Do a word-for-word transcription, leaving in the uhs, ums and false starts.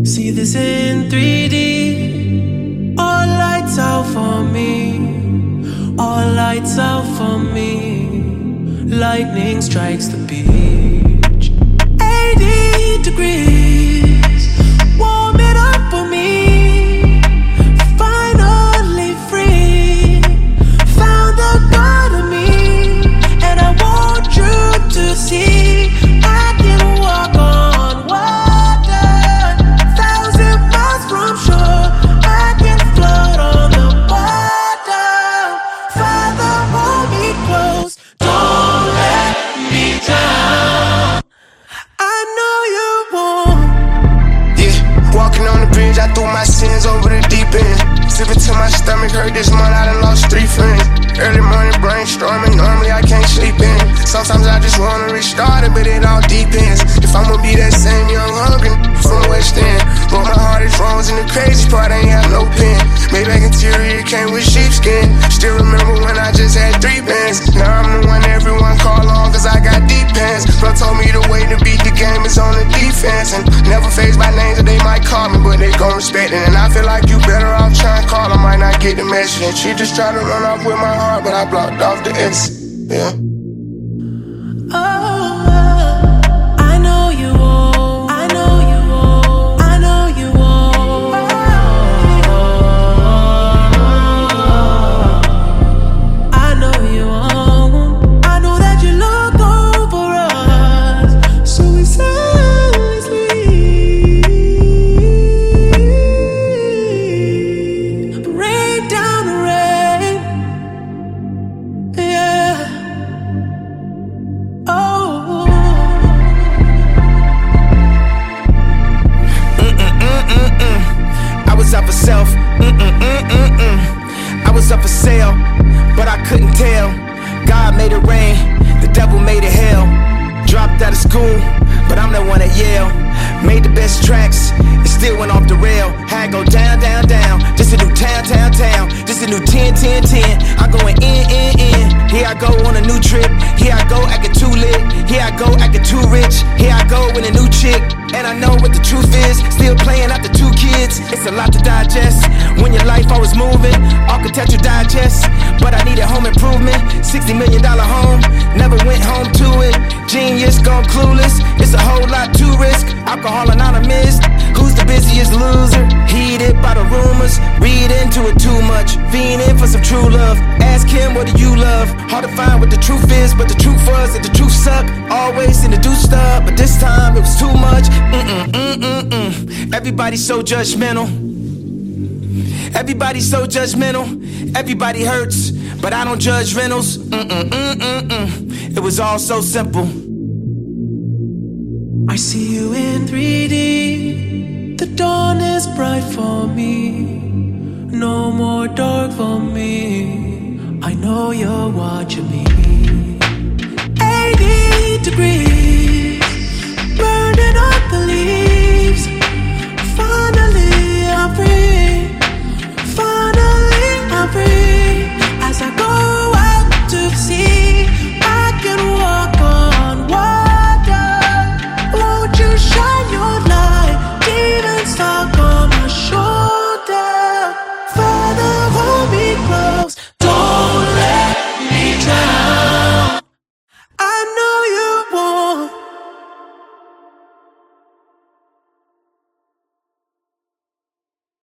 See this in three D. All lights out for me. All lights out for me. Lightning strikes the beach. eighty degrees. Warm it up for me. Finally free. Found the God of me. And I want you to see I can walk on water. Thousand miles from shore. I can float on the water. Father, hold me close. Don't let me down. I know you won't. Yeah, walking on the bridge, I threw my sins over the deep end. Sipping till my stomach hurt this month, I done lost three friends. Early morning brainstorming, normally I can't sleep in. Sometimes I just wanna restart it, but it all depends. If I'ma be that same young hungry from West End. But my heart is frozen, the crazy part, I ain't have no pen. Maybach interior came with sheepskin. Still remember when I just had three bands. Now I'm the one everyone call on, cause I got deep pants. Bro told me the way to beat the game is on the defense. And never phased by names that they might call me, but they gon' respect it. And I feel like you better off trying to call, I might not get the message. And she just tried to run off with my heart, but I blocked off the exit. Yeah. Oh, I know you won't. I know you won't. I know you won't. I know you won't. I know that you look over us, so we silently rain down the rain. Yeah. Oh. Mm-mm-mm-mm-mm. I was up for self. Mm-mm-mm-mm-mm. I was up for sale, but I couldn't tell. God made it rain, the devil made it hell. Dropped out of school, but I'm the one at Yale. Made the best tracks, it still went off the rail. Had go down, down, down. This a new town, town, town. This a new ten, ten, ten. I'm going in, in, in. Here I go on a new trip. Here I go acting too lit. Here I go acting too rich. Here I go with a new chick. And I know what the truth is. Still playing after two kids. It's a lot to digest. When your life always moving, architecture digest. But I needed home improvement. sixty million dollar home. Never went home to it. Genius gone clueless. It's a whole lot to risk. Alcohol anonymous. Who's the busiest loser? Heated by the rumors. Read into it too much. Fiending for some true love. Ask him, what do you love? Hard to find what the truth is, but the truth was that the truth sucked. Always seem to do stuff, but this time it was too much. Mm-mm, mm-mm, mm. Everybody's so judgmental. Everybody's so judgmental. Everybody hurts, but I don't judge rentals. Mm-mm, mm-mm, mm. It was all so simple. I see you in three D. The dawn is bright for me. No more dark for me. I know you're watching me. eighty degrees.